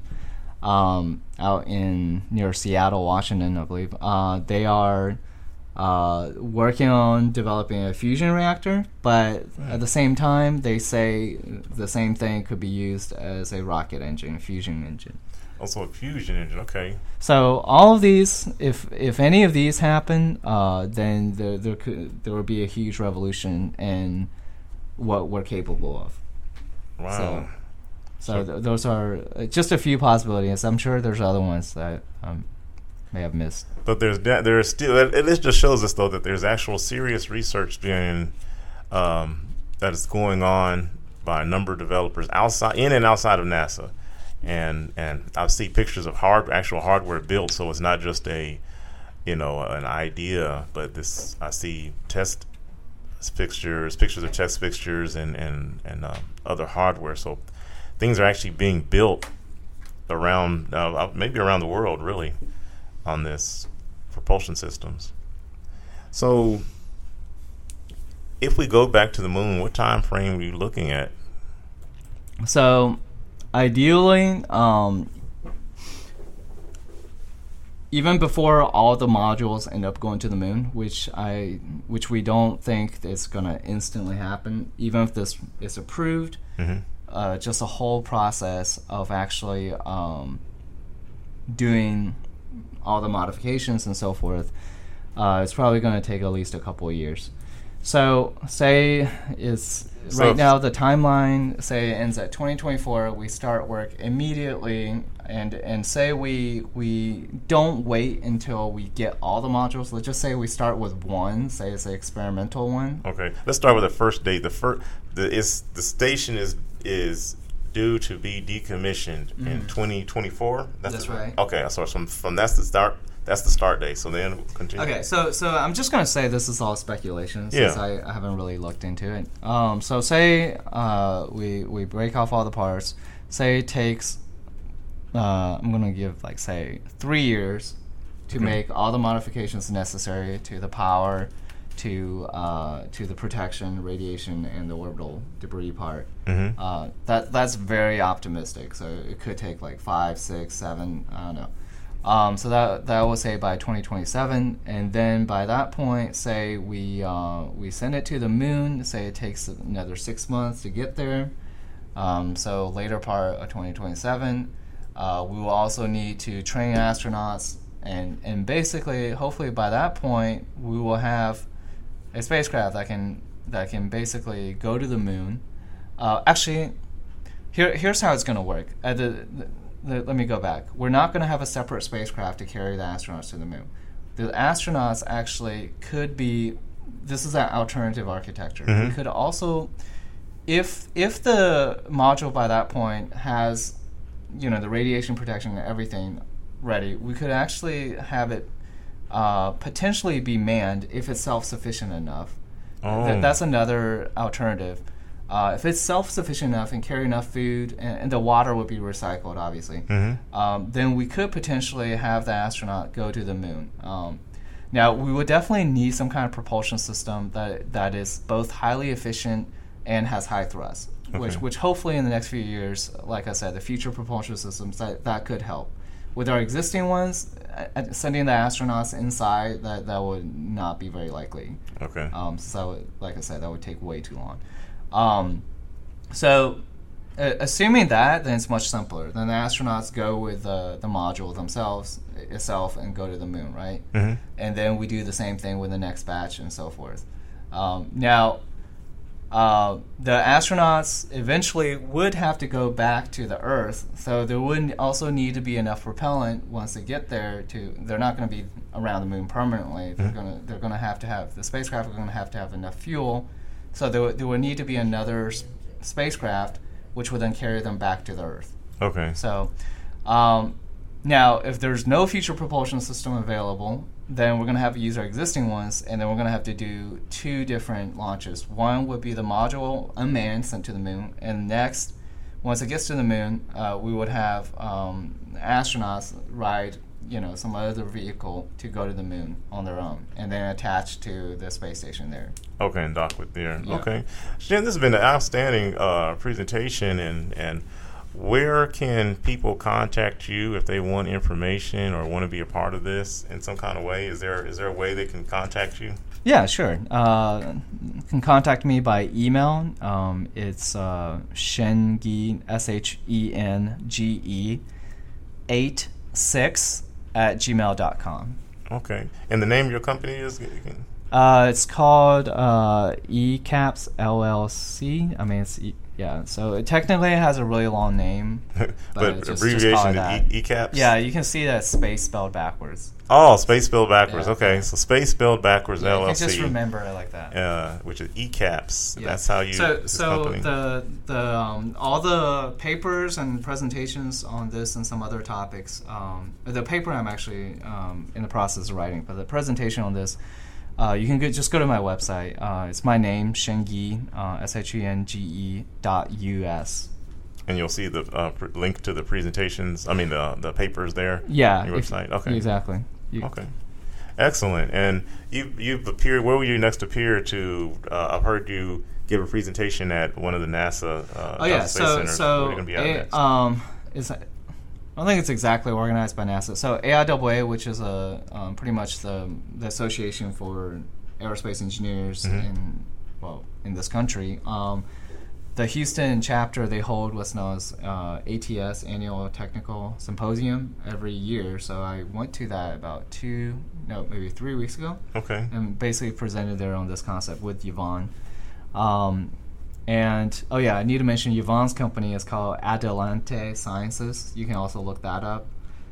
um, out in near Seattle, Washington, I believe. Uh, they are uh, working on developing a fusion reactor, but at the same time, they say the same thing could be used as a rocket engine, a fusion engine. Also a fusion engine, okay. So all of these, if if any of these happen, uh, then there there could there would be a huge revolution in what we're capable of. Wow. So, so th- those are just a few possibilities. I'm sure there's other ones that um, may have missed. But there's de- there is still. It, it just shows us though that there's actual serious research being um, that is going on by a number of developers outside, in and outside of NASA, and and I see pictures of hard actual hardware built. So it's not just a, you know, an idea, but this I see test fixtures, pictures of test fixtures, and and and uh, other hardware. So things are actually being built around, uh, maybe around the world, really, on this propulsion systems. So if we go back to the moon, what time frame are you looking at? So ideally, um, even before all the modules end up going to the moon, which I, which we don't think is going to instantly happen, even if this is approved, mm-hmm. uh, just a whole process of actually um, doing all the modifications and so forth, uh, it's probably going to take at least a couple of years. So say it's so right now the timeline, say it ends at twenty twenty-four, we start work immediately, and and say we we don't wait until we get all the modules. Let's just say we start with one, say it's an experimental one. Okay, let's start with the first date. The first the is the station is is due to be decommissioned mm-hmm. in twenty twenty-four. That's, That's the, right. Okay, so from from that's the start. That's the start date. So then we'll continue. Okay, so so I'm just gonna say this is all speculation since yeah. I, I haven't really looked into it. Um, so say uh, we we break off all the parts. Say it takes uh, I'm going to give, like, say, three years to Okay. make all the modifications necessary to the power, to uh, to the protection, radiation, and the orbital debris part. Mm-hmm. Uh, that that's very optimistic. So it could take like five, six, seven. I don't know. Um, so that that will say by twenty twenty-seven, and then by that point, say we uh, we send it to the moon. Say it takes another six months to get there. Um, so later part of twenty twenty-seven, uh, we will also need to train astronauts, and and basically, hopefully by that point, we will have a spacecraft that can that can basically go to the moon. Uh, actually, here here's how it's going to work. Uh, the, the, the, let me go back. We're not going to have a separate spacecraft to carry the astronauts to the moon. The astronauts actually could be. This is an alternative architecture. Mm-hmm. We could also, if if the module by that point has, you know, the radiation protection and everything ready, we could actually have it uh, potentially be manned if it's self-sufficient enough. Oh. Th- that's another alternative. Uh, if it's self-sufficient enough and carry enough food, and, and the water would be recycled, obviously, Mm-hmm. um, then we could potentially have the astronaut go to the moon. Um, now, we would definitely need some kind of propulsion system that that is both highly efficient and has high thrust, which Okay. which hopefully in the next few years, like I said, the future propulsion systems, that, that could help. With our existing ones, uh, sending the astronauts inside, that, that would not be very likely. Okay. Um, so, that would, like I said, that would take way too long. Um, so, uh, assuming that, then it's much simpler. Then the astronauts go with uh, the module themselves itself and go to the moon, right? Mm-hmm. And then we do the same thing with the next batch and so forth. Um, now, uh, the astronauts eventually would have to go back to the Earth, so there would also need to be enough propellant once they get there. To they're not going to be around the moon permanently. They're Mhm. going to they're going to have to have the spacecraft are going to have to have enough fuel. So there would, there would need to be another s- spacecraft, which would then carry them back to the Earth. Okay. So, um, now, if there's no future propulsion system available, then we're going to have to use our existing ones, and then we're going to have to do two different launches. One would be the module unmanned, sent to the moon, and next, once it gets to the moon, uh, we would have um, astronauts ride, you know, some other vehicle to go to the moon on their own, and then attach to the space station there. Okay, and dock with there. Yeah. Okay. Shen, this has been an outstanding uh, presentation, and, and where can people contact you if they want information or want to be a part of this in some kind of way? Is there is there a way they can contact you? Yeah, sure. Uh, you can contact me by email. Um, it's uh, Shengi, S H E N G E, eight six at gmail dot com. Okay. And the name of your company is? Uh, it's called uh, E CAPS L L C. I mean, it's e- yeah. So it technically has a really long name, but, But just, just abbreviation call it is that. E- ECAPS? Yeah, you can see that space spelled backwards. Oh, space spelled backwards. Yeah. Okay, so space spelled backwards Yeah, you L L can C. just remember it like that. Uh, which is E CAPS. Yeah. That's how you. So, this so company. the the um, all the papers and presentations on this and some other topics. Um, the paper I'm actually um, in the process of writing, but the presentation on this, uh, you can go, just go to my website. Uh, it's my name, Shengi, uh, S H E N G E dot U S. And you'll see the uh, pr- link to the presentations. I mean, the the papers there. Yeah, On your if- website. Okay. exactly. You- Okay. Excellent. And you you've appeared. Where will you next appear to? Uh, I've heard you give a presentation at one of the NASA. Uh, Oh yeah, Johnson Space so Centers. so Where are you gonna be at A- next? um, it's, I don't think it's exactly organized by NASA. So A I A A, which is a um, pretty much the the association for aerospace engineers Mhm. in well in this country. Um, the Houston chapter, they hold what's known as uh, A T S, Annual Technical Symposium, every year. So I went to that about two, no, maybe three weeks ago. Okay. And basically presented there on this concept with Yvonne. Um, and, oh yeah, I need to mention Yvonne's company is called Adelante Sciences. You can also look that up.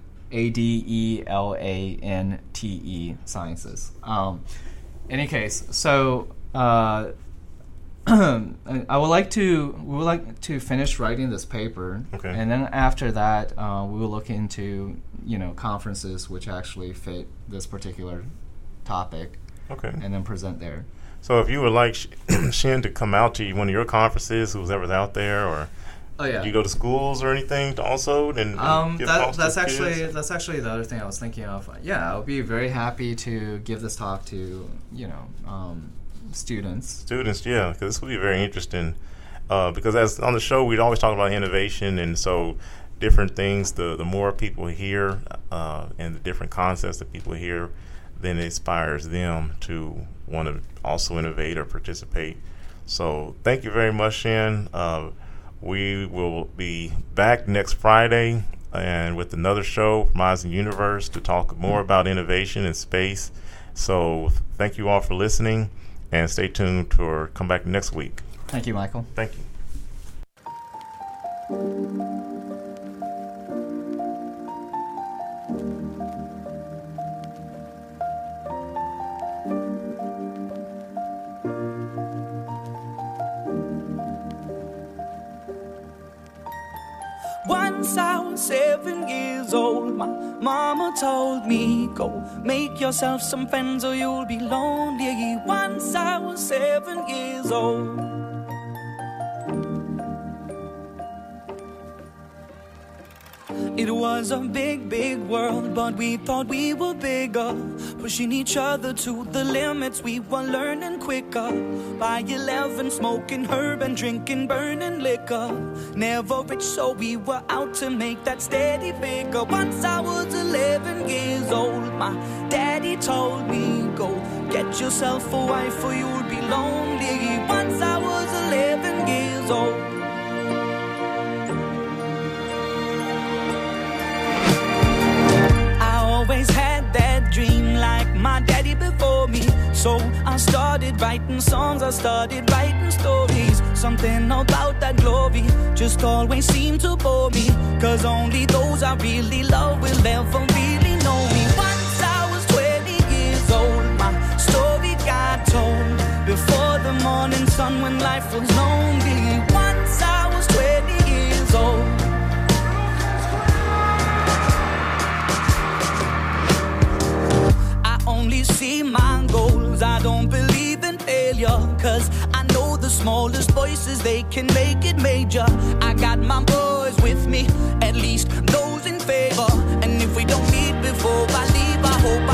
A D E L A N T E Sciences. Um, any case, so uh, I would like to we would like to finish writing this paper, Okay. and then after that, uh, we will look into you know conferences which actually fit this particular topic, Okay. and then present there. So if you would like Sh- Shen to come out to one of your conferences, who's ever out there, or Oh yeah. Do you go to schools or anything to also? And, and um, give that, talks that's to actually kids? that's actually the other thing I was thinking of. Yeah, I would be very happy to give this talk to you know um, students. Students, yeah, because this would be very interesting. Uh, because as on the show, we'd always talk about innovation, and so different things. The the more people hear, uh, and the different concepts that people hear, then it inspires them to want to also innovate or participate. So thank you very much, Shan. Uh, we will be back next Friday and with another show from Eyes in the Universe to talk more about innovation in space. So thank you all for listening, and stay tuned to come back next week. Thank you, Michael. Thank you. Once I was seven years old, my mama told me, go make yourself some friends or you'll be lonely. Once I was seven years old. It was a big, big world, but we thought we were bigger, pushing each other to the limits. We were learning quicker. By eleven, smoking herb and drinking burning liquor. Never rich, so we were out to make that steady figure. Once I was eleven years old, my daddy told me, go get yourself a wife or you'll be lonely. Once I was eleven years old. Always had that dream like my daddy before me. So I started writing songs, I started writing stories. Something about that glory just always seemed to bore me, cause only those I really love will ever really know me. Once I was twenty years old, my story got told before the morning sun when life was lonely. Once I was twenty years old. Only see my goals, I don't believe in failure, cause I know the smallest voices, they can make it major. I got my boys with me, at least those in favor. And if we don't meet before I leave, I hope